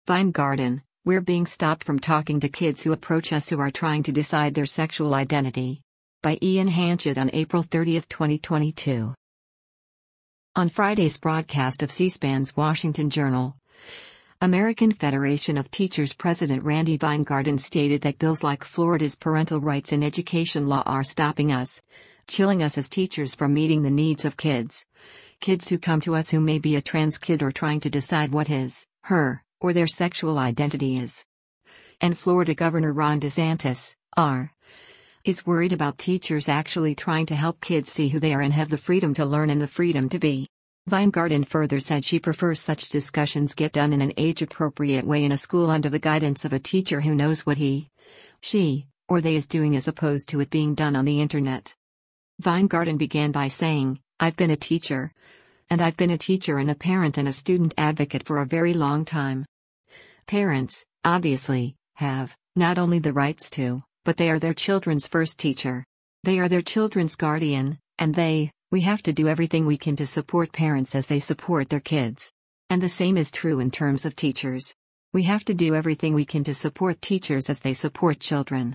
Vine Garden, we're being stopped from talking to kids who approach us who are trying to decide their sexual identity. By Ian Hanchett on April 30, 2022. On Friday's broadcast of C-SPAN's Washington Journal, American Federation of Teachers President Randi Weingarten stated that bills like Florida's parental rights in education law are stopping us, chilling us as teachers from meeting the needs of kids. Kids who come to us who may be a trans kid or trying to decide what his, her, or their sexual identity is. And Florida Governor Ron DeSantis, R., is worried about teachers actually trying to help kids see who they are and have the freedom to learn and the freedom to be. Weingarten further said she prefers such discussions get done in an age-appropriate way in a school under the guidance of a teacher who knows what he, she, or they is doing as opposed to it being done on the internet. Weingarten began by saying, "I've been a teacher. And I've been a teacher and a parent and a student advocate for a very long time. Parents, obviously, have not only the rights to, but they are their children's first teacher. They are their children's guardian, and we have to do everything we can to support parents as they support their kids. And the same is true in terms of teachers. We have to do everything we can to support teachers as they support children."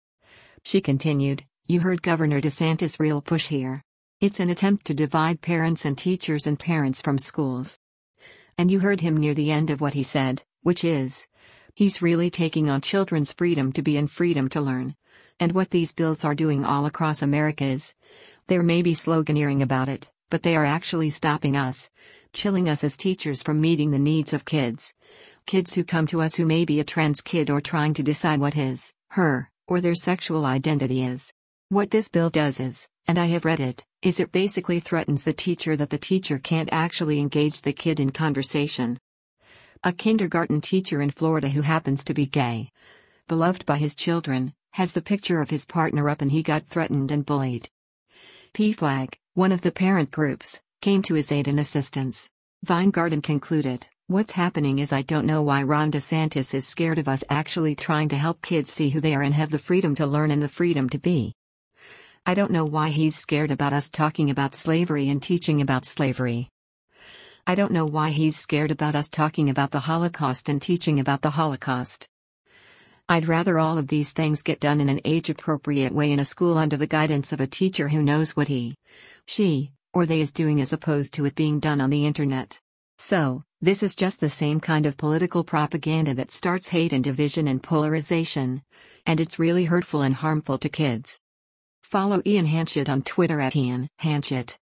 She continued, "You heard Governor DeSantis' real push here. It's an attempt to divide parents and teachers and parents from schools. And you heard him near the end of what he said, which is, he's really taking on children's freedom to be and freedom to learn. And what these bills are doing all across America is, there may be sloganeering about it, but they are actually stopping us, chilling us as teachers from meeting the needs of kids. Kids who come to us who may be a trans kid or trying to decide what his, her, or their sexual identity is. What this bill does is, and I have read it, is it basically threatens the teacher that the teacher can't actually engage the kid in conversation. A kindergarten teacher in Florida who happens to be gay, beloved by his children, has the picture of his partner up and he got threatened and bullied. PFLAG, one of the parent groups, came to his aid and assistance. Weingarten concluded, "What's happening is I don't know why Ron DeSantis is scared of us actually trying to help kids see who they are and have the freedom to learn and the freedom to be. I don't know why he's scared about us talking about slavery and teaching about slavery. I don't know why he's scared about us talking about the Holocaust and teaching about the Holocaust. I'd rather all of these things get done in an age-appropriate way in a school under the guidance of a teacher who knows what he, she, or they is doing as opposed to it being done on the internet. So, this is just the same kind of political propaganda that starts hate and division and polarization, and it's really hurtful and harmful to kids." Follow Ian Hanchett on Twitter @Ian Hanchett.